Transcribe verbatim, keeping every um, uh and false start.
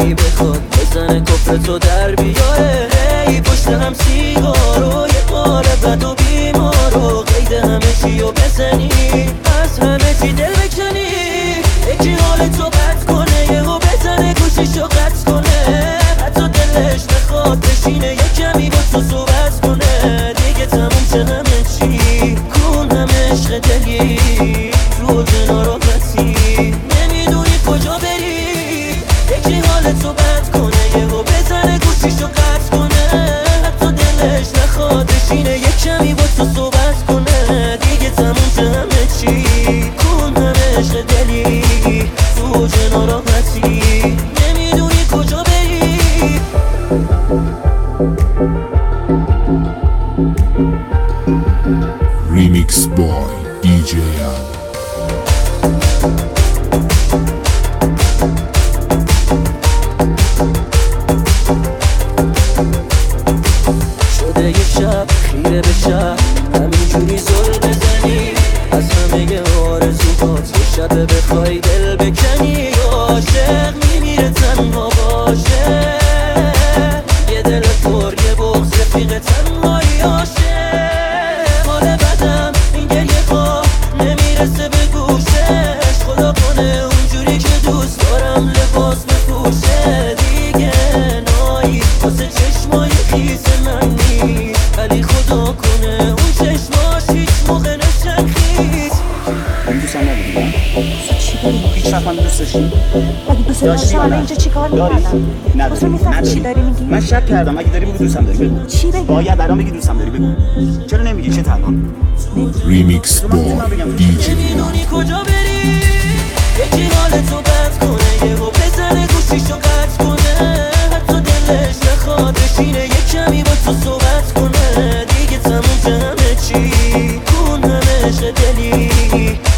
ای بخواد بزنه کفر تو در بیاره. ای پشت هم سیگارو یه بار بد و بیمارو قید همه چیو بزنی، از همه چی دل بکنی. یکی حال تو بد کنه یهو بزنه گوشیشو قطع کنه، حتی دلش نخواد بشینه یه کمی با تو صحبت کنه. دیگه تموم شه همه چی، کن همه عشق دلی تو ناراحتی نمیدونی کجا بری. یکی حال تو بد کنه یهو بزنه گوشیشو قطع کنه، حتی دلش نخواد بشینه یه کمی با تو صحبت کنه. دیگه تموم شه همه چی، کن همه عشق دلی تو ناراحتی نمیدونی کجا بری. Remix Boy دی جی ام. شده یه شب خیره به شب همینجوری زل بزنی، از همه آرزوهات یه شب بخوای دل بکنی. عاشق میمیره تنها باشه، یه دل پر یه بغض رفیق تنهایی عاشق. حال بدم این گریه ها نمیرسه به گوشش، خدا کنه اونجوری که دوست دارم لباس بپوشه. دیگه نایی واسه چشمای خیس من نیست، ولی خدا کنه اون چشماش هیچ موقع نشن خیس. من دوستم نبودیم چی داری؟ هیچ وقت من دوست داشتیم اگه دوست داشتی الان اینجا چی کار می‌کردم؟ نداری می‌فهمی چی داری میگی؟ من شک کردم. اگه داری بگو دوستم داری بگو. چی بگم؟ باید الان بگی دوستم داری بگو. چرا نمیگی؟ چه تنها Remix Boy دی جی ام. نمیدونی کجا بری. یکی حال تو بد کنه یهو بزنه گوشیشو قطع کنه، حتی دلش نخواد بشینه یه کمی با تو صحبت کنه. دیگه تموم شه همه چی، کن همه عشق دلی